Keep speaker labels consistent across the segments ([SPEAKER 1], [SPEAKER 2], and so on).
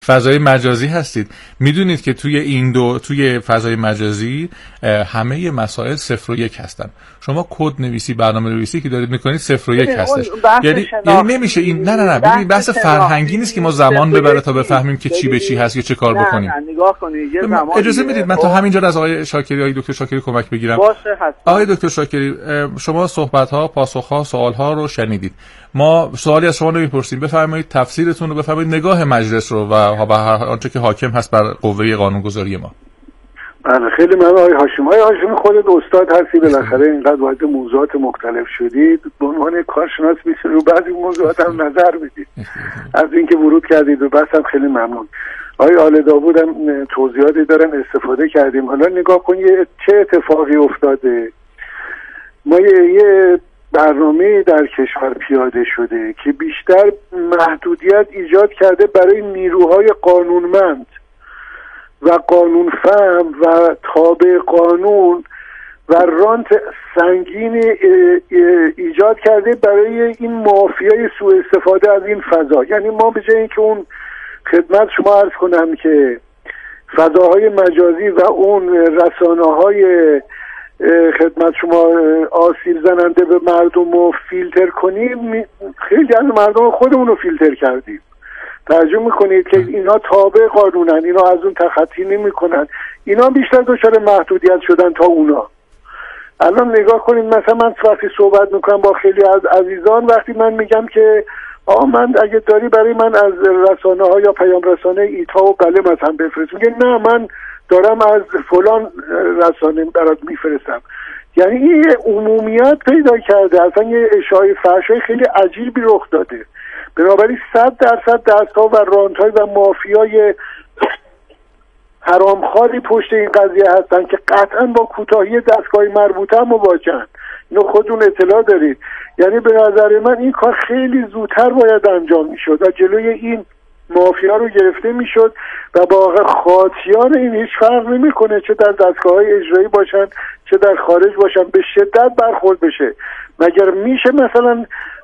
[SPEAKER 1] فضای مجازی هستید. میدونید که توی فضای مجازی همه مسائل 0 و 1 هستن. شما کد نویسی، برنامه نویسی که دارید میکنید 0 و 1 هستش. یعنی نمیشه این نه ببین بحث فرهنگی نیست که ما زمان ببره تا بفهمیم که چی به چی هست یا چه کار بکنیم.
[SPEAKER 2] نه نگاه کنید یه زمان
[SPEAKER 1] اجازه میدید من تا همینجا از آقای شاکری، آقای دکتر شاکری کمک بگیرم. آقای دکتر شاکری، شما صحبت‌ها، پاسخ‌ها، سوال‌ها رو شنیدید. ما سوالی از شما نمی‌پرسیم، بفرمایید تفسیرتون رو بفرمایید، نگاه مجلس رو و آنچه که حاکم هست بر قوه قانونگذاری ما.
[SPEAKER 3] بله خیلی ممنون آقای هاشمی. خودت استاد هستی، بالاخره اینقدر وارد موضوعات مختلف شدید، به عنوان کارشناس میتونید رو بعضی موضوعات هم نظر بدید. از اینکه ورود کردید و بس هم خیلی ممنون. آقای آل داوود هم توضیحاتی دارن، استفاده کردیم. حالا نگاه کنید چه اتفاقی افتاده. ما یه برنامه در کشور پیاده شده که بیشتر محدودیت ایجاد کرده برای نیروهای قانونمند و قانون فهم و تابع قانون و رانت سنگین ایجاد کرده برای این مافیای سوء استفاده از این فضا. یعنی ما به جای اینکه اون خدمت شما عرض کنم که فضاهای مجازی و اون رسانه‌های خدمت شما آسیب زننده به مردم رو فیلتر کنیم، خیلی از مردم خودمون رو فیلتر کردیم. توجه میکنید که اینا تابع قانونن، اینا از اون تخطی نمیکنن، اینا بیشتر دچار محدودیت شدن تا اونا. الان نگاه کنید، مثلا من وقتی صحبت میکنم با خیلی از عزیزان، وقتی من میگم که من اگه داری برای من از رسانه ها یا پیام رسانه ایتا و بله مثلا بفرست، میگه نه من دارم از فلان رسانه برات میفرستم. یعنی این عمومیت پیدا کرده، اصلا یه اشاعه فحشای خیلی عجیبی رخ داده. بنابراین 100% دست‌ها و رانت‌های و مافیای حرامخواری پشت این قضیه هستن که قطعا با کوتاهی دستگاه مربوطه هم مواجهن. اینو خودتون اطلاع دارید. یعنی به نظر من این کار خیلی زودتر باید انجام میشد و جلوی این مافیا رو گرفته میشد و با خاطیان این هیچ فرق نمیکنه، چه در دستگاه‌های اجرایی باشن چه در خارج باشن، به شدت برخورد بشه. مگر میشه مثلا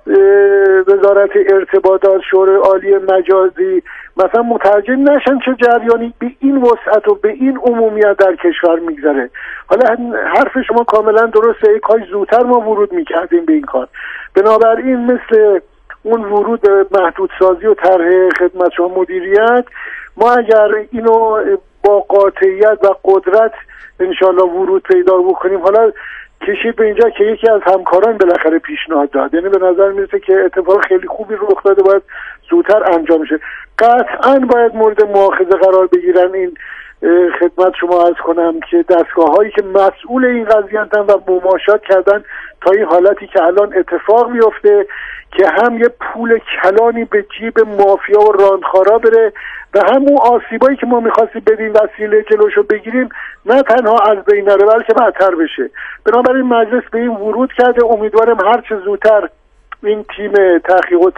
[SPEAKER 3] وزارت ارتباطات، شورای عالی مجازی مثلا متوجه نشن چه جریانی به این وسعت و به این عمومیت در کشور میگذره؟ حالا حرف شما کاملا درسته، کاش زودتر ما ورود میکردیم به این کار. بنابراین مثل اون ورود محدودسازی و طرح خدمت شما مدیریت، ما اگر اینو با قاطعیت و قدرت انشالله ورود پیدا بکنیم، حالا کشید به اینجا که یکی از همکاران بالاخره پیشنهاد داد، یعنی به نظر میرسه که اتفاق خیلی خوبی رخ داده، باید زودتر انجام شه. قطعا باید مورد مؤاخذه قرار بگیرن این خدمت شما عرض کنم که دستگاه هایی که مسئول این قضیه هستن و مماشات کردن تا این حالتی که الان اتفاق میفته که هم یه پول کلانی به جیب مافیا و راندخارا بره و هم اون آسیبایی که ما میخواستیم بدیم وسیله جلوشو بگیریم نه تنها از بین نره بلکه بدتر بشه. بنابراین مجلس به این ورود کرده. امیدوارم هر چه زودتر این تیم تحقیق و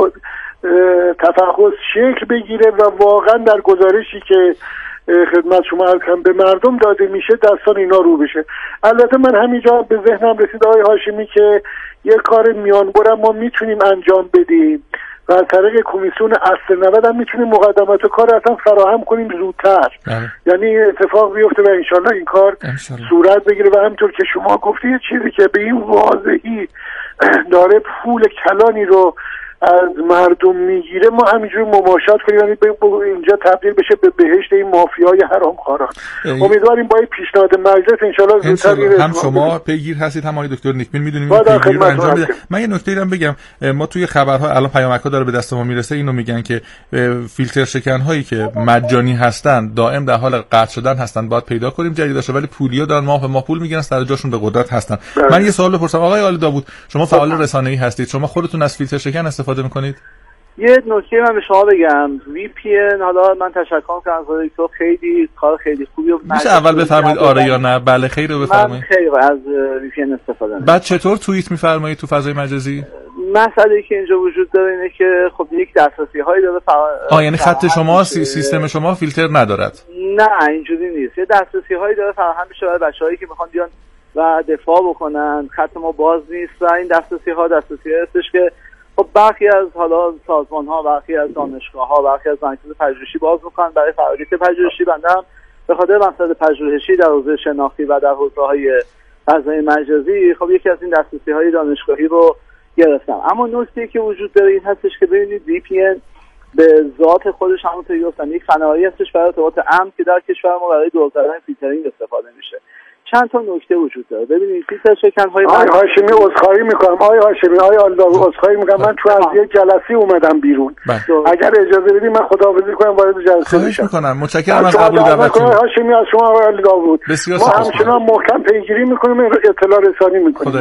[SPEAKER 3] تفحص شکل بگیره و واقعا در گزارشی که خدمت شما عرض کنم به مردم داده میشه دستان اینا رو بشه. البته من همینجا به ذهنم رسید آقای هاشمی که یک کار میانبرم ما میتونیم انجام بدیم و از طریق کمیسیون اصل 90 هم میتونیم مقدمات کار اصلا فراهم کنیم زودتر. یعنی اتفاق بیفته و انشالله این کار صورت بگیره و همینطور که شما گفتی یه چیزی که به این واضحی داره پول کلانی رو از مردم میگیره ما همینجوری مماشات کنیم، یعنی اینجا تبدیل بشه به بهشت این مافیای حرامخواران. امیدواریم با این پیشنهاد مجلس انشالله زودتر
[SPEAKER 1] هم شما پیگیر هستید هم آقای دکتر نیکبین میدونیم پیگیر رو انجام بده. من یه نکته دیدم بگم، ما توی خبرها الان پیامک‌ها داره به دست ما میرسه، اینو میگن که فیلتر شکن هایی که مجانی هستن دائم در حال قطع شدن هستن، باید پیدا کنیم جدیداشه، ولی پولیا دارن ماه به ماه پول میگیرن سر جاشون به قدرت هستن. من یه سوال بپرسم آقای آل داوود، شما فعال رسانه‌ای هستید، شما خودتون از فیلتر شکن استفاده میکنید؟
[SPEAKER 2] یه نکته من به شما بگم، VPN، حالا من تشکر می‌کنم از تو، خیلی کار خیلی خوبی رو
[SPEAKER 1] میشه اول بفرمایید آره یا نه؟ بله خیر رو بفرمایید.
[SPEAKER 2] من خیلی از VPN استفاده می‌کنم.
[SPEAKER 1] بعد چطور توییت می‌فرمایید تو فضای مجازی؟
[SPEAKER 2] مسئله‌ای که اینجا وجود داره اینه که خب یک دسترسی‌هایی داره
[SPEAKER 1] یعنی خط شما سیستم شما فیلتر ندارد؟
[SPEAKER 2] نه اینجوری نیست، یه دسترسی‌هایی داره فراهم میشه برای بچه‌هایی که می‌خوان بیان و دفاع بکنن. خط ما باز نیست و این دسترسی‌ها هستش که خب برخی از حالا سازمان‌ها، برخی از دانشگاه‌ها، برخی از مراکز پژوهشی باز می‌کنن برای فعالیت پژوهشی. بنده هم به خاطر مقصد پژوهشی در حوزه شناختی و در حوزه‌های فضای مجازی خب یکی از این دسترسی‌های دانشگاهی رو گرفتم. اما نکته‌ای که وجود داره این هستش که ببینید VPN به ذات خودش همونطوری گفتم یک فناوری هستش برای ارتباط امن که در کشور ما برای دور زدن فیلترینگ استفاده میشه. چند تا نکته وجود داره. ببینید فیلتر شکن‌های
[SPEAKER 3] هاشمی عذرخواهی می‌کنم، هاشمی آلداوی عذرخواهی می‌کنم، من تو از یک جلسه اومدم بیرون. اگر اجازه بدید من خداحافظی کنم وارد جلسه
[SPEAKER 1] خواهش می‌کنم. متشکرم از قبول دعوتتون.
[SPEAKER 3] هاشمی از شما آقای آلداوی.
[SPEAKER 1] ما
[SPEAKER 3] همچنان محکم پیگیری می‌کنیم، اطلاع رسانی می‌کنیم.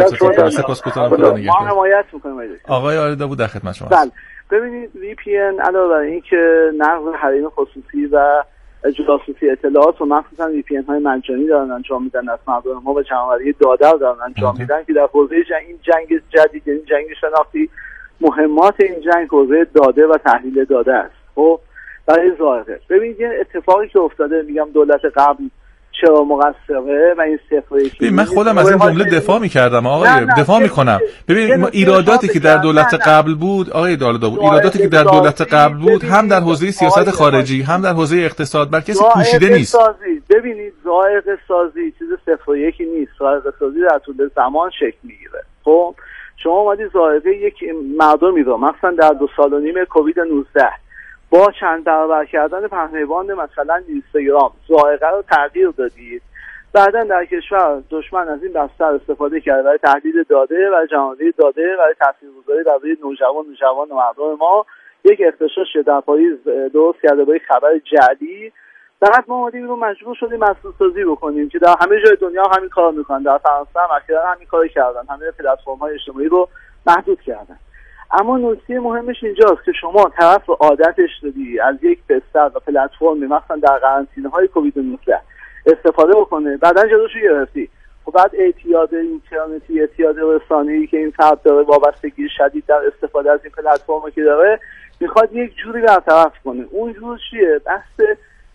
[SPEAKER 2] ما حمایت می‌کنیم.
[SPEAKER 1] آقای آلداوی در خدمت شما.
[SPEAKER 2] بله. ببینید VPN علاوه بر اینکه نقض حریم خصوصی و جاسوسی اطلاعات و مخصوصا VPN های مجانی دارن انجام میدن از مردم ما و جمع‌آوری داده رو دارن انجام میدن که در حوزه این جنگ جدید، این جنگ شناختی، مهمات این جنگ حوزه داده و تحلیل داده است. خب برای ظاهره ببینید یه اتفاقی که افتاده، میگم دولت قبل چرا مقصره و این صفر
[SPEAKER 1] من خودم از این جمله دفاع می‌کردم آقای دفاع می‌کنم. ببین ایراداتی که در دولت قبل بود آقای داوود، ایراداتی که در دولت قبل بود هم در حوزه سیاست خارجی هم در حوزه اقتصاد بر کسی پوشیده نیست.
[SPEAKER 2] ببینید ذائقه سازی چیز صفر و یکی نیست. ذائقه سازی در طول زمان شکل میگیره. خب شما اومدید ذائقه یک مردمی رو مثلا در 2 سال و نیم کووید 19 با چند برابر کردن پهنه‌باند مثلا اینستاگرام ذائقه رو تغییر دادید. بعدن در کشور دشمن از این بستر استفاده کرده برای تحلیل داده و جمع‌آوری داده برای تاثیرگذاری بر روی نوجوان و مردم ما یک اختشاش در پاییز درست کرده با یک خبر جعلی. بعد ما اومدیم رو مجبور شدیم محصول سازی بکنیم که در همه جای دنیا همین کارو میکنن. در فرانسه هم اخیراً همین کارو کردن، همه پلتفرم‌های اجتماعی رو محدود کردن. اما نکته مهمش اینجاست که شما طرف رو عادتش دادی از یک بستر و پلتفرمی مثلا در قرنطینه‌های کووید 19 استفاده بکنه، بعدن جلوشو گرفتی. خب بعد اعتیاد اینترنتی، اعتیاد رسانه‌ای که این فرد داره، وابستگی شدید در استفاده از این پلتفرمی که داره، میخواد یک جوری برطرف کنه. اون جور چیه؟ بحث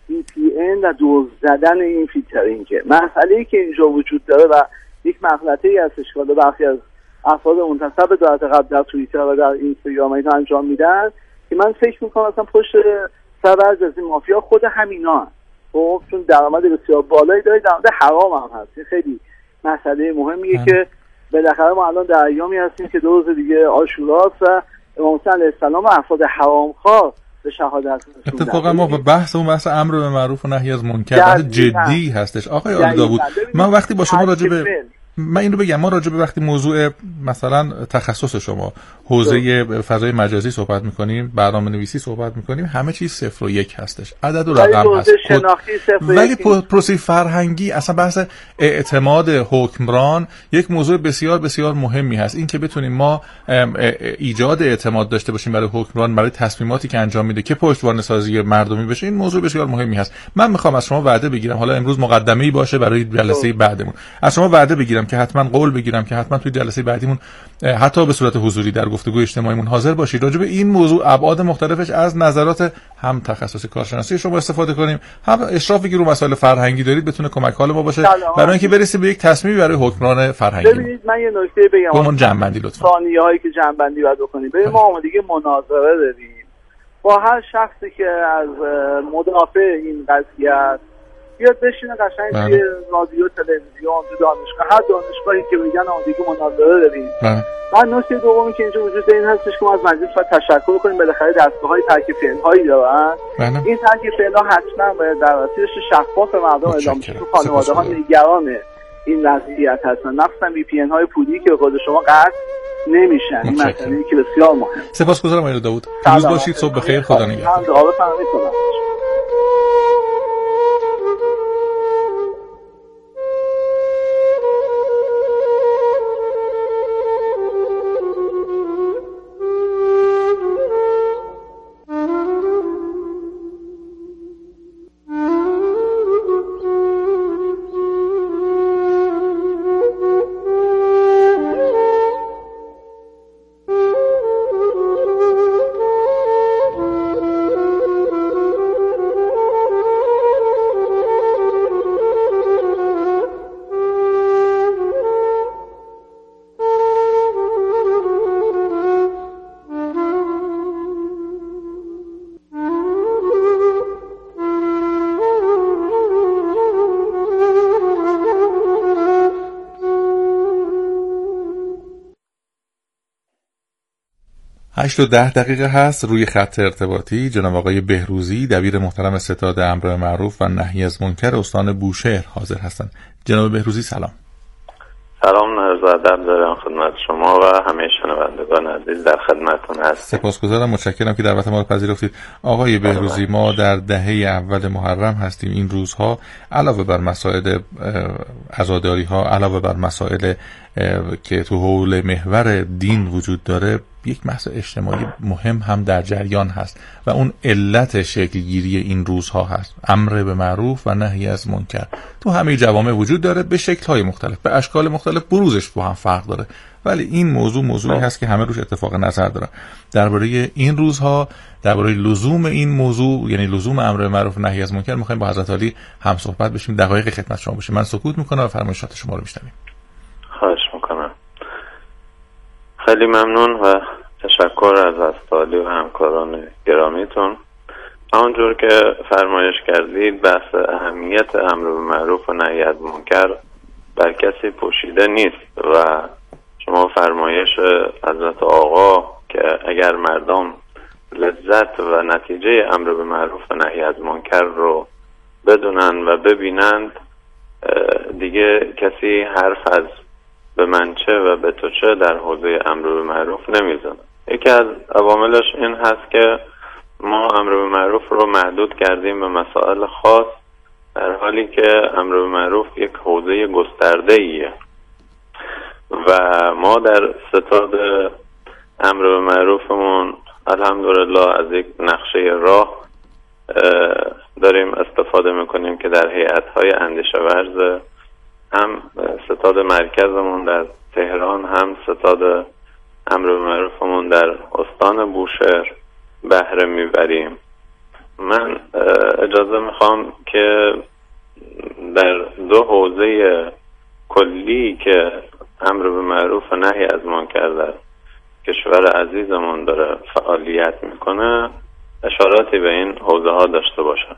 [SPEAKER 2] VPN و دور زدن این فیلترینگه. مسئله‌ای که اینجا وجود داره و یک مغلطه‌ای هستش که برخی از افراد منتسب به دولت قبل در توییتر و در اینستاگرام اینا انجام میدن که من فکر میکنم اصلا پشت سر بعضی از این مافیا خود همینا هست. خب چون درآمد بسیار بالایی داره، درآمد حرام هم هست. این خیلی مسئله مهمیه که بالاخره ما الان در ایامی هستیم که 2 روز دیگه عاشوراست و امام حسین علیه السلام و افراد حرامخوار به شهادت رسوندن.
[SPEAKER 1] اتفاقا ما به بحث امر به معروف و نهی از منکر بحث جدی هستش. آقای آلداوود، من وقتی با شما راجع به من این رو بگم، ما راجع به وقتی موضوع مثلا تخصص شما حوزه فضای مجازی صحبت می‌کنیم، برنامه‌نویسی صحبت می‌کنیم، همه چیز 0 و 1 هستش، عدد و رقم هست. ولی پروسه فرهنگی، اصلا بحث اعتماد حکمران یک موضوع بسیار بسیار مهمی هست. این که بتونیم ما ایجاد اعتماد داشته باشیم برای حکمران، برای تصمیماتی که انجام میده که پشتوانه‌سازی مردمی بشه، این موضوع بسیار مهمی هست. من می‌خوام از شما وعده بگیرم، حالا امروز مقدمه‌ای باشه برای جلسه بعدمون، از شما وعده بگیرم که حتما قول بگیرم که حتما توی جلسه بعدیمون حتی به صورت حضوری در گفتگو اجتماعیمون حاضر باشید، راجع به این موضوع ابعاد مختلفش از نظرات هم تخصصی کارشناسی شما استفاده کنیم، هم اشرافی که رو مسائل فرهنگی دارید بتونه کمک حال ما باشه برای اینکه برسیم به یک تصمیمی برای حکمران فرهنگی.
[SPEAKER 2] ببینید من یه نکته بگم،
[SPEAKER 1] گمان جنبندی لطفا،
[SPEAKER 2] ثانیه‌هایی که جنبندی بعد بکنیم. ببین ما آمادگی مناظره داریم با هر شخصی که از مدافع این قضیه است، بیاد بشینه قشنگ توی رادیو، تلویزیون، تو دانشگاه، هر دانشگاهی که میگن آمادگی مناظره داریم. من نکته دومی که اینجا وجود داره این هستش که ما از مجلس باید تشکر کنیم، بالاخره دستگاه‌های ترک فعل‌هایی دارن. این ترک فعل‌ها حتما باید در وسیلش شفاف مردم اعلام بشه. خانواده‌ها نگران این وضعیت هستن، مخصوصا VPN های پولی که به قول شما قطع نمیشن. این مسئله‌ای که بسیار مهمه.
[SPEAKER 1] سپاسگزارم آقای داوود. روز باشید، صبح بخیر، خدا نگهدار. 8:10 هست. روی خط ارتباطی جناب آقای بهروزی، دبیر محترم ستاد امر معروف و نهی از منکر استان بوشهر حاضر هستند. جناب بهروزی سلام.
[SPEAKER 4] سلام، عرض ادب دارم خدمت شما و همه شنوندگان عزیز، در خدمتتون هستم.
[SPEAKER 1] سپاسگزارم، متشکرم که دعوت ما رو پذیرفتید. آقای بهروزی، ما در دهه اول محرم هستیم. این روزها علاوه بر مسائل عزاداری ها، علاوه بر مسائل که تو حول محور دین وجود داره، یک بحث اجتماعی مهم هم در جریان هست و اون علت شکلگیری این روزها هست امر به معروف و نهی از منکر. تو همه جوامع وجود داره به شکل‌های مختلف، به اشکال مختلف، بروزش با هم فرق داره، ولی این موضوعی هست که همه روش اتفاق نظر دارن. درباره این روزها، درباره لزوم این موضوع، یعنی لزوم امر به معروف و نهی از منکر، می‌خوایم با حضرت عالی هم صحبت بشیم. دقایق خدمت شما باشه. من سکوت می‌کنم و فرمایشات شما رو می‌شنویم.
[SPEAKER 4] خواهش می‌کنم. خیلی ممنون و تشکر از استادی و همکاران گرامیتون. همونجور که فرمایش کردید، بحث اهمیت امر به معروف و نهی از منکر بر کسی پوشیده نیست و شما فرمایش حضرت آقا که اگر مردم لذت و نتیجه امر به معروف و نهی از منکر رو بدونن و ببینند، دیگه کسی حرف از به من چه و به تو چه در حوزه امر به معروف نمیزنه. یکی از عواملش این هست که ما امر به معروف رو محدود کردیم به مسائل خاص، در حالی که امر به معروف یک حوزه گسترده ایه و ما در ستاد امر به معروفمون الحمدلله از یک نقشه راه داریم استفاده میکنیم که در هیئت‌های اندیشه ورز هم ستاد مرکزمون در تهران، هم ستاد امر به معروفمون در استان بوشهر بهره میبریم. من اجازه میخوام که در دو حوزه کلی که امر به معروف و نهی از منکر در کشور عزیزمون داره فعالیت میکنه اشاراتی به این حوزه ها داشته باشم.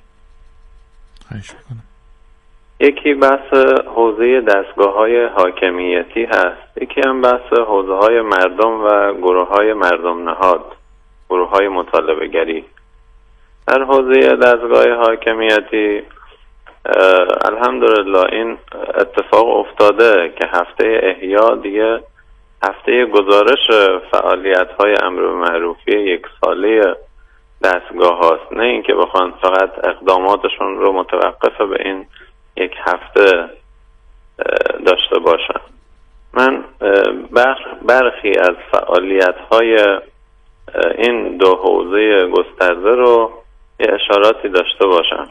[SPEAKER 4] یکی بحث حوزه دستگاه های حاکمیتی هست، یکی هم بحث حوزه های مردم و گروه های مردم نهاد، گروه های مطالبه گری. در حوزه دستگاه حاکمیتی الحمدلله این اتفاق افتاده که هفته احیا دیگه هفته گزارش فعالیت های امر به معروفی یک ساله دستگاه هاست، نه اینکه بخوان فقط اقداماتشون رو متوقف به این یک هفته داشته باشن. من برخی از فعالیت های این دو حوزه گسترده رو یه اشاراتی داشته باشم.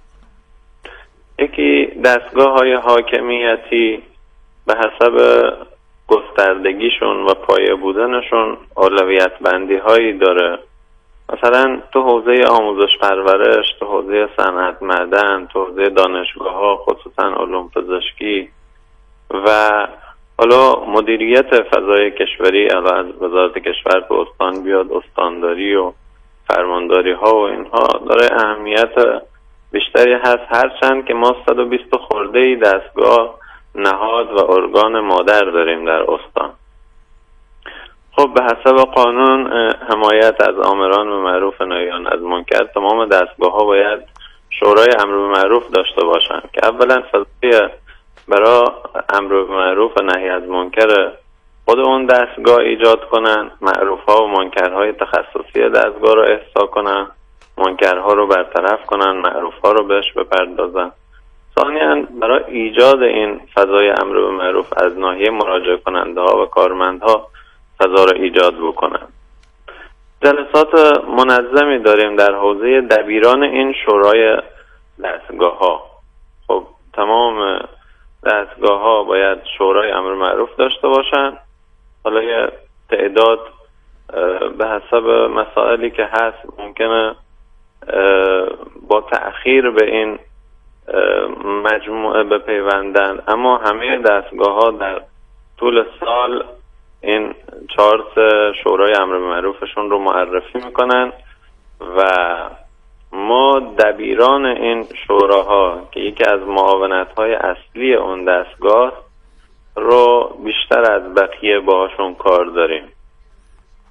[SPEAKER 4] یکی دستگاه های حاکمیتی به حسب گستردگیشون و پایه بودنشون اولویت بندی هایی داره. مثلا تو حوزه آموزش پرورش، تو حوزه صنعت معدن، تو حوزه دانشگاه ها خصوصا علوم پزشکی و حالا مدیریت فضای کشوری از وزارت کشور به استان بیاد، استانداری و فرمانداری ها و اینها داره اهمیت بیشتری هست، هرچند که ما 120 خرده‌ای دستگاه نهاد و ارگان مادر داریم در استان. خب به حسب قانون حمایت از آمران به معروف و نهیان از منکر تمام دستگاه ها باید شورای امر به معروف داشته باشند که اولا فضای برای امر به معروف و نهی از منکر خود اون دستگاه ایجاد کنن، معروف ها و منکرهای تخصصی دستگاه رو احصا کنن، منکرها رو برطرف کنن، معروف ها رو بهش بپردازن. ثانیاً برای ایجاد این فضای امر به معروف از ناحیه مراجعه کننده ها و کارمندها فضا رو ایجاد بکنن. جلسات منظمی داریم در حوزه دبیران این شورای دستگاه ها. خب تمام دستگاه ها باید شورای امر معروف داشته باشن. حالا یه تعداد به حسب مسائلی که هست ممکنه با تأخیر به این مجموعه بپیوندن، اما همه دستگاه ها در طول سال این 4 شورای امر معروفشون رو معرفی میکنن و ما دبیران این شوراها که یکی از معاونت‌های اصلی اون دستگاه رو بیشتر از بقیه باهاشون کار داریم.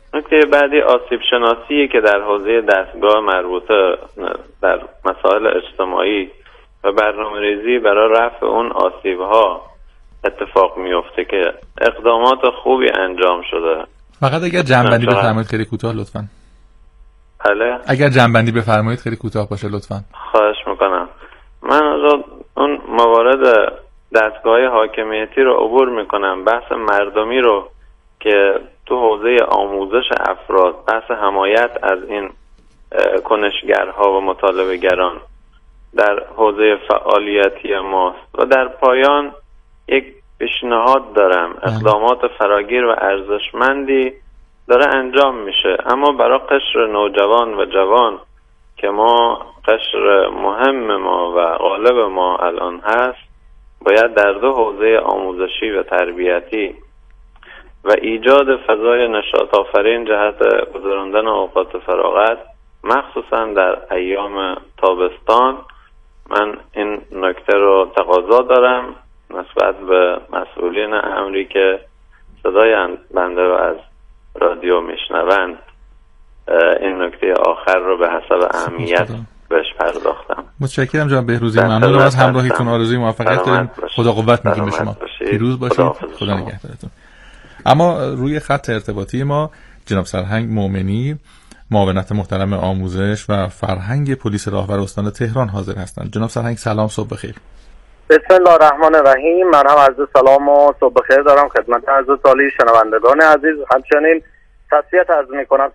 [SPEAKER 4] نکته بعدی آسیب شناسیه که در حوزه دستگاه مربوطه در مسائل اجتماعی و برنامه‌ریزی برای رفع اون آسیب‌ها اتفاق میفته که اقدامات خوبی انجام شده.
[SPEAKER 1] فقط اگر جنبندی بفرمایید خیلی کوتاه لطفاً.
[SPEAKER 4] بله.
[SPEAKER 1] اگر جنبندی بفرمایید خیلی کوتاه باشه لطفاً.
[SPEAKER 4] خواهش میکنم. من از اون موارد دستگاه حاکمیتی رو عبور میکنم. بحث مردمی رو که تو حوزه آموزش افراد، بحث حمایت از این کنشگرها و مطالبه‌گران در حوزه فعالیتی ماست و در پایان یک پیشنهاد دارم. اقدامات فراگیر و ارزشمندی داره انجام میشه، اما برای قشر نوجوان و جوان که ما قشر مهم ما و غالب ما الان هست، باید در دو حوزه آموزشی و تربیتی و ایجاد فضای نشاط آفرین جهت گذراندن اوقات فراغت مخصوصا در ایام تابستان من این نکته رو تقاضا دارم نسبت به مسئولین امری که صدای بنده رو از رادیو میشنوند. این نکته آخر رو به حسب اهمیت بهش پرداختم.
[SPEAKER 1] متشکرم جناب بهروزی، ممنونم از همراهیتون. آرزوی موفقیت داریم. خدا قوت میگیم به شما. پیروز باشید. خدا نگهدارتون. اما روی خط ارتباطی ما جناب سرهنگ مومنی، معاونت محترم آموزش و فرهنگ پلیس راهور استان تهران حاضر هستند. جناب سرهنگ سلام، صبح بخیر.
[SPEAKER 5] بسم الله الرحمن الرحیم. من هم عرض سلام و صبح بخیر دارم خدمت عزیز سالی شنوندگان عزیز. همچنین تسلیت عرض می‌کنم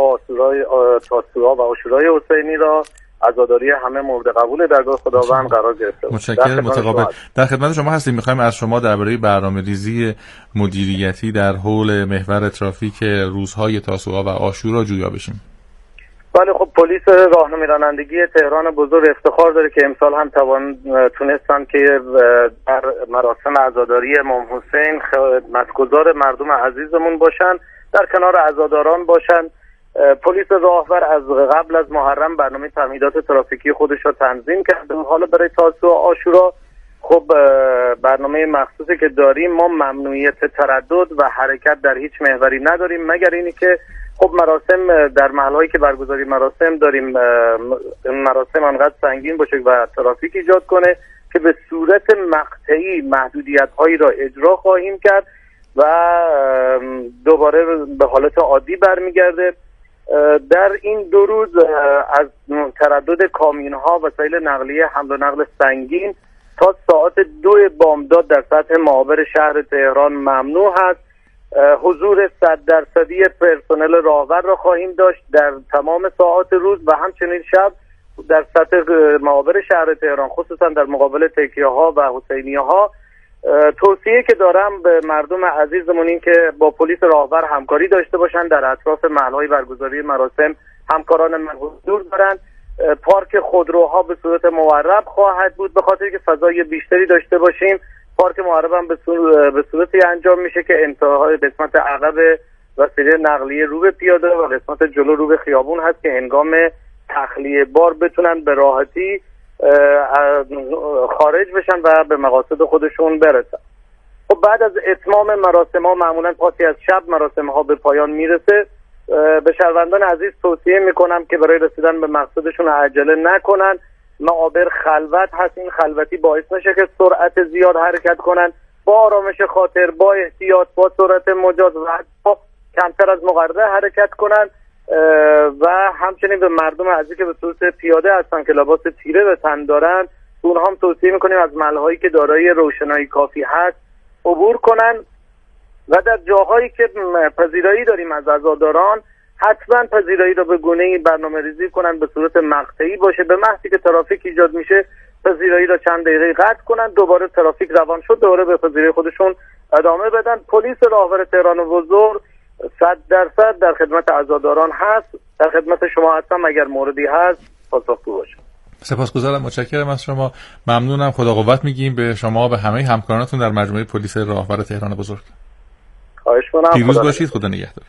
[SPEAKER 5] تاسوعا و عاشورای حسینی را عزاداری همه مورد قبول درگاه خداوند قرار گرفته.
[SPEAKER 1] متشکرم. متقابل. در خدمت شما هستیم. می‌خوایم از شما درباره برنامه‌ریزی مدیریتی در حول محور ترافیک روزهای تاسوعا و عاشورا جویا بشیم.
[SPEAKER 5] بله، خب پلیس راهنمایی رانندگی تهران بزرگ افتخار داره که امسال هم تونستن که در مراسم عزاداری امام حسین خدمتگزار مردم عزیزمون باشن، در کنار عزاداران باشن. پلیس راهور از قبل از محرم برنامه تامینات ترافیکی خودش رو تنظیم کرده. حالا برای تاسوعا و عاشورا خب برنامه مخصوصی که داریم، ما ممنوعیت تردد و حرکت در هیچ محوری نداریم مگر اینی که خب مراسم در محلهایی که برگزاری مراسم داریم مراسم انقدر سنگین باشه و ترافیک ایجاد کنه که به صورت مقطعی محدودیت هایی را اجرا خواهیم کرد و دوباره به حالت عادی برمیگرده. در این 2 روز از تردد کامیون ها وسایل نقلیه حمل و نقل سنگین تا ساعت 2 بامداد در سطح معابر شهر تهران ممنوع هست. حضور 100% پرسنل راهور را خواهیم داشت در تمام ساعات روز و همچنین شب در سطح معابر شهر تهران، خصوصا در مقابل تکیه ها و حسینیه ها. توصیه که دارم به مردم عزیزمون این که با پلیس راهور همکاری داشته باشن، در اطراف محلهای برگزاری مراسم همکاران من حضور دارن. پارک خودروها به صورت مورب خواهد بود به خاطر که فضای بیشتری داشته باشیم. پارک معرب هم به صورتی انجام میشه که انتهای قسمت عقب وسیله نقلیه رو به پیاده و قسمت جلو رو به خیابون هست که هنگام تخلیه بار بتونن به راحتی خارج بشن و به مقاصد خودشون برسن. خب بعد از اتمام مراسم ها معمولا پاسی از شب مراسم ها به پایان میرسه. به شهروندان عزیز توصیه میکنم که برای رسیدن به مقصدشون عجله نکنن. معابر خلوت هست، این خلوتی باعث نشه که سرعت زیاد حرکت کنن. با آرامش خاطر، با احتیاط، با سرعت مجاز و کمتر از مقرره حرکت کنن و همچنین به مردم عزیز که به صورت پیاده هستن که لباس تیره به تن دارن، اونها هم توصیه میکنیم از محلهایی که دارای روشنایی کافی هست عبور کنن و در جاهایی که پذیرایی داریم از عزاداران حتما پذیرایی را به گونه‌ای برنامه‌ریزی کنن به صورت مقطعی باشه. به محضی که ترافیک ایجاد میشه پذیرایی را چند دقیقه قطع کنن، دوباره ترافیک روان شد دوباره به پذیرایی خودشون ادامه بدن. پلیس راهور تهران بزرگ 100% در خدمت عزاداران هست. در خدمت شما هستم اگر موردی هست پاسخگو باشم.
[SPEAKER 1] سپاسگزارم، متشکرم از شما، ممنونم. خدا قوت میگیم به شما و به همه همکارانتون در مجموعه پلیس راهور تهران بزرگ.
[SPEAKER 5] خواهش می‌کنم.
[SPEAKER 1] پیروز باشید. خدا نگهدار.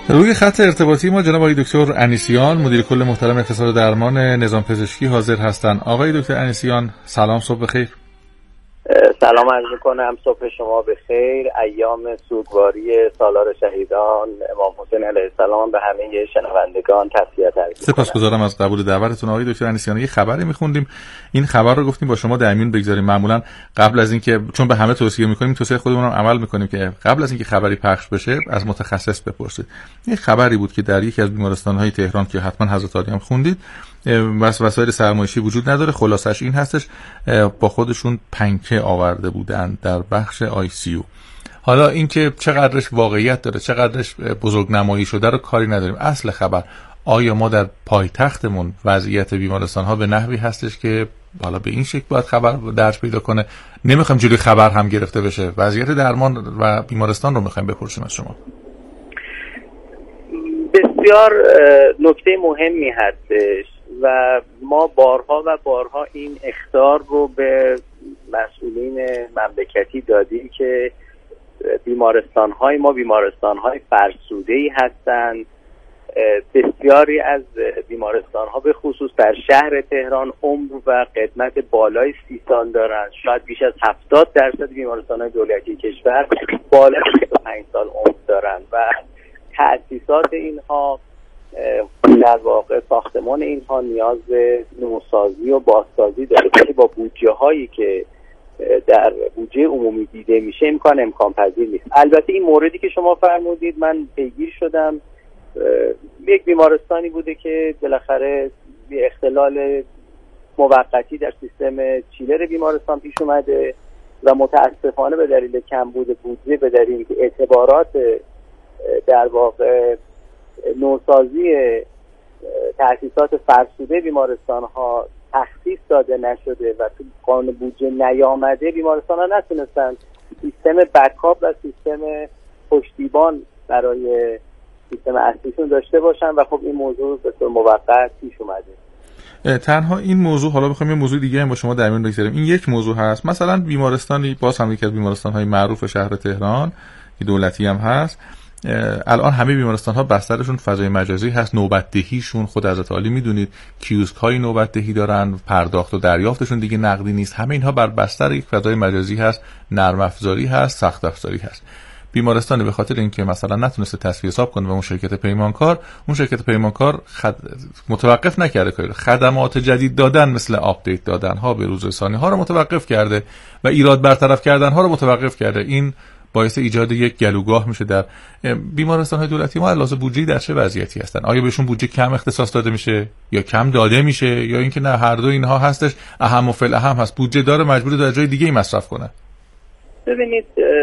[SPEAKER 1] روی خط ارتباطی ما جناب آقای دکتر انیسیان، مدیر کل محترم اقتصاد درمان نظام پزشکی حاضر هستند. آقای دکتر انیسیان سلام، صبح بخیر.
[SPEAKER 6] سلام عرض می‌کنم، صبح شما بخیر. ایام سوگواری سالار شهیدان امام حسین علیه السلام به همه شنوندگان تسلیت عرض می‌کنم.
[SPEAKER 1] سپاسگزارم از قبول دعوتتون. آقای دکتر انیسیان، یه خبری می‌خوندیم، این خبر رو گفتیم با شما در میون بگذاریم. معمولا قبل از اینکه، چون به همه توصیه می‌کنیم، توصیه خودمون هم عمل می‌کنیم که قبل از اینکه خبری پخش بشه از متخصص بپرسید. یه خبری بود که در یکی از بیمارستان‌های تهران که حتما حضرت عالی هم خوندید، وسایل سرمایشی وجود نداره. خلاصش این هستش با خودشون پنکه آورده بودن در بخش ICU. حالا اینکه چقدرش واقعیت داره، چقدرش بزرگنمایی شده رو کاری نداریم. اصل خبر، آیا ما در پایتختمون وضعیت بیمارستان ها به نحوی هستش که حالا به این شکل باید خبر درج پیدا کنه؟ نمیخوایم جلوی خبر هم گرفته بشه. وضعیت درمان و بیمارستان رو میخوایم بپرسیم از شما.
[SPEAKER 6] بسیار نکته مهمی هستش و ما بارها این اخطار رو به مسئولین مملکتی دادیم که بیمارستان‌های ما بیمارستان‌های فرسوده‌ای هستند. بسیاری از بیمارستان‌ها به خصوص در شهر تهران عمر و قدمت بالای 30 سال دارند. شاید بیش از 70% بیمارستان‌های دولتی کشور بالای 35 سال عمر دارند و تأسیسات اینها در واقع ساختمان اینها نیاز به نوسازی و بازسازی داره، ولی با بودجه هایی که در بودجه عمومی دیده میشه امکان پذیر نیست. البته این موردی که شما فرمودید من پیگیر شدم، یک بیمارستانی بوده که بالاخره به اختلال موقتی در سیستم چیلر بیمارستان پیش اومده و متاسفانه به دلیل کمبود بودجه، به دلیل که اعتبارات در واقع نوسازی تأسیسات فرسوده بیمارستان ها تخصیص داده نشده و تو قانون بودجه نیامده، بیمارستان ها نتونستن سیستم بکاپ و سیستم پشتیبان برای سیستم اصلیشون داشته باشن و خب این موضوع به طور موقت پیش اومده.
[SPEAKER 1] تنها این موضوع، حالا بخوایم یه موضوع دیگه هم با شما در میون بگذاریم، این یک موضوع هست. مثلا بیمارستانی، باز هم یکی از بیمارستان‌های معروف شهر تهران که دولتی هم هست، الان همه بیمارستان ها بسترشون فضای مجازی هست. نوبت دهیشون خود حضرت عالی میدونید کیوسک های نوبت دهی دارن، پرداخت و دریافتشون دیگه نقدی نیست. همه اینها بر بستر یک فضای مجازی هست، نرم افزاری هست، سخت افزاری هست. بیمارستان به خاطر اینکه مثلا نتونسته تصفیه حساب کنه و اون شرکت پیمانکار متوقف نکرده کار خدمات جدید دادن مثل آپدیت دادن ها به روز رسانی ها رو متوقف کرده و ایراد برطرف کردن ها رو متوقف کرده. این باعث ایجاد یک گلوگاه میشه در بیمارستان‌های دولتی. ما لازم بودجه در چه وضعیتی هستن؟ آیا بهشون بودجه کم اختصاص داده میشه یا کم داده میشه یا اینکه نه هر دو اینها هستش؟ اهم و فالاهم هست، بودجه داره مجبور در جای دیگه ای مصرف کنه.
[SPEAKER 6] ببینید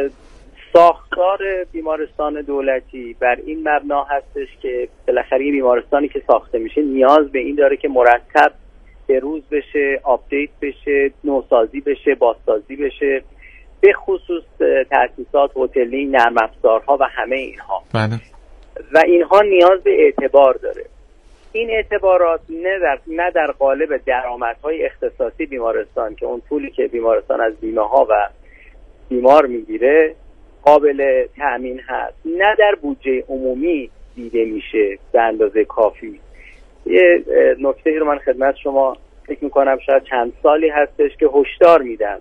[SPEAKER 6] ساختار بیمارستان دولتی بر این مبنا هستش که بالاخره بیمارستانی که ساخته میشه نیاز به این داره که مرتب به روز بشه، آپدیت بشه، نوسازی بشه، بازسازی بشه، به خصوص تأسیسات هتلی، نرم افزارها و همه اینها.
[SPEAKER 1] بله.
[SPEAKER 6] و اینها نیاز به اعتبار داره. این اعتبارات نه در قالب درآمدهای اختصاصی بیمارستان که اون پولی که بیمارستان از بیمه ها و بیمار میگیره قابل تأمین هست، نه در بودجه عمومی دیده میشه به اندازه کافی. یه نکته رو من خدمت شما فکر میکنم شاید چند سالی هستش که هشدار میدم،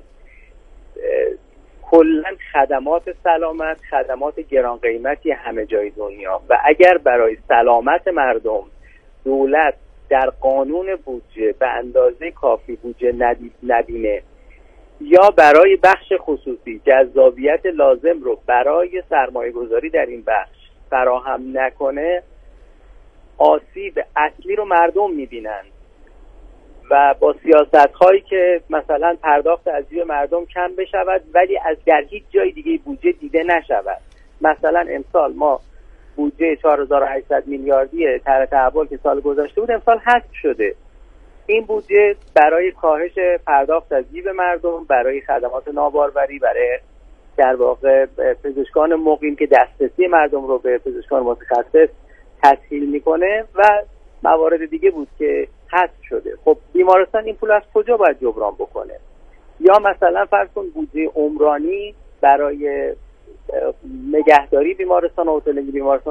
[SPEAKER 6] کلاً خدمات سلامت خدمات گران قیمتی همه جای دنیا و اگر برای سلامت مردم دولت در قانون بودجه به اندازه کافی بودجه نبینه یا برای بخش خصوصی جذابیت لازم رو برای سرمایه گذاری در این بخش فراهم نکنه، آسیب اصلی رو مردم میبینن و با سیاست هایی که مثلا پرداخت از جیب مردم کم بشود ولی از در هیچ جای دیگه بودجه دیده نشود. مثلا امسال ما بودجه 4800 میلیاردی طرح تحول که سال گذشته بود امسال حذف شده. این بودجه برای کاهش پرداخت از جیب مردم، برای خدمات ناباروری، برای در واقع پزشکان مقیم که دسترسی مردم رو به پزشکان متخصص تسهیل میکنه و موارد دیگه بود که حذف شده. خب بیمارستان این پول از کجا باید جبران بکنه؟ یا مثلا فرض کن بودجه عمرانی برای نگهداری بیمارستان و هتل بیمارستان ها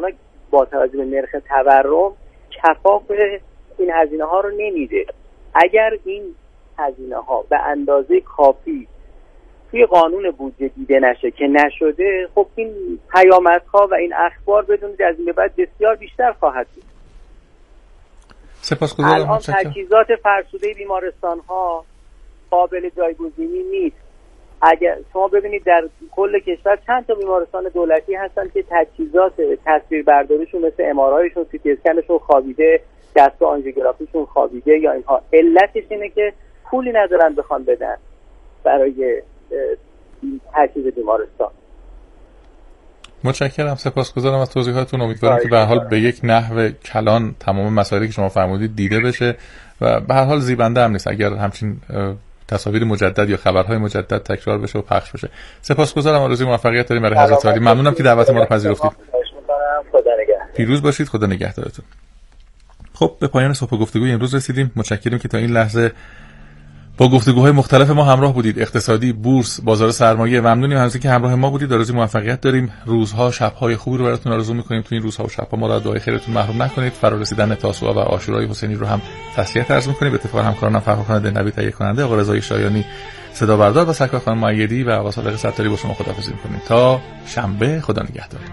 [SPEAKER 6] با توجه به نرخ تورم کفاف این هزینه ها رو نمیده. اگر این هزینه ها به اندازه کافی توی قانون بودجه دیده نشه که نشده، خب این پیامدها و این اخبار بدونید از این به بعد بسیار بیشتر خواهد بود.
[SPEAKER 1] سپاسگزارم.
[SPEAKER 6] الان تجهیزات فرسوده بیمارستان ها قابل جایگزینی نیست. اگر شما ببینید در کل کشور چند تا بیمارستان دولتی هستن که تجهیزات تصویربرداریشون مثل ام‌آرآیشون، سی تی اسکنشون خوابیده، دستگاه آنژیوگرافیشون خوابیده یا اینها. علتش اینه که پولی ندارن بخوان بدن برای تجهیز بیمارستان.
[SPEAKER 1] متشکرم، سپاسگزارم از توضیحاتتون. امیدوارم که به هر حال به یک نحو کلان تمام مسائلی که شما فرمودید دیده بشه و به هر حال زیبنده هم نیست اگر همچین تصاویر مجدد یا خبرهای مجدد تکرار بشه و پخش بشه. سپاسگزارم، آرزوی موفقیت داریم برای حضرت عالی. ممنونم که دعوت ما رو پذیرفتید. پیروز باشید، خدا نگهدارتون. خب به پایان صبح گفتگوی امروز رسیدیم. متشکرم که تا این لحظه با گفتگوهای مختلف ما همراه بودید. اقتصادی، بورس، بازار سرمایه. ممنونیم از اینکه همراه ما بودید. آرزوی موفقیت داریم. روزها، شب‌های خوبی رو براتون آرزو می‌کنیم. تو این روزها و شب‌ها ما را دعای خیرتون محروم نکنید. فرارسیدن تاسوعا و عاشورای حسینی رو هم تسلیت عرض می‌کنیم. به اتفاق همکارانم فرخنده نبی تهیه کننده، آقا رضای شایانی صدا بردار و سرکار خانم معیدی و آقا صادق ستاری با شما خداحافظی می‌کنیم تا شنبه. خدا نگهدار.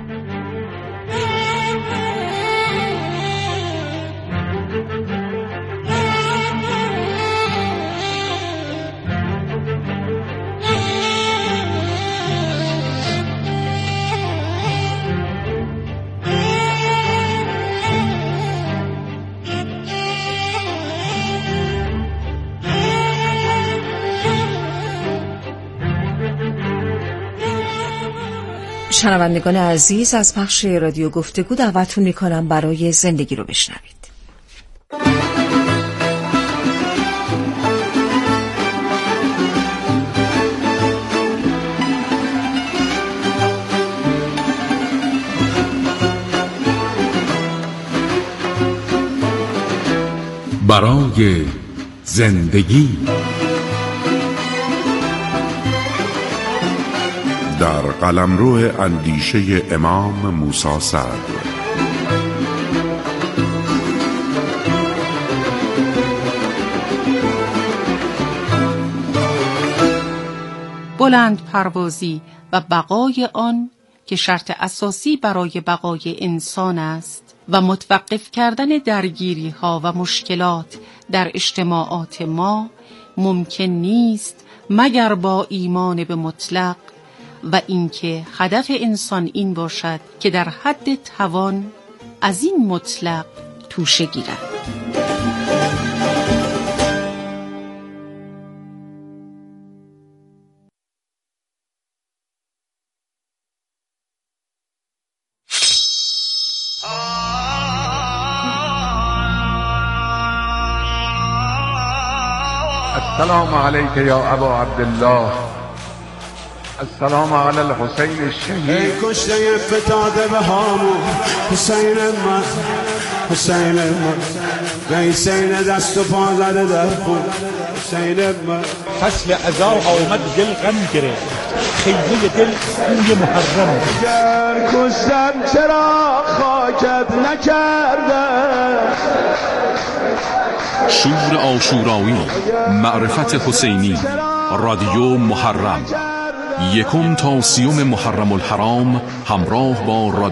[SPEAKER 7] شنوندگان عزیز، از پخش رادیو گفتگو دعوتتون میکنم برای زندگی رو بشنوید.
[SPEAKER 8] برای زندگی در قلمرو اندیشه امام موسی صدر.
[SPEAKER 9] بلند پروازی و بقای آن که شرط اساسی برای بقای انسان است و متوقف کردن درگیری ها و مشکلات در اجتماعات ما ممکن نیست مگر با ایمان به مطلق و اینکه هدف انسان این باشد که در حد توان از این مطلق توشه گیرد.
[SPEAKER 10] السلام علیک یا ابا عبدالله، السلام علی الحسین الشهید. ای کشته فتاده به هامون حسین من، حسین من، حسین دست و پا زده در خون حسین من. فصل عزا آمد دل غم گرفت، خیلی دل بوی محرم. گر کشتم چرا خاکت نکردم.
[SPEAKER 8] شور عاشورایی، معرفت حسینی، رادیو محرم، 1 تا 30 محرم الحرام همراه با رادیو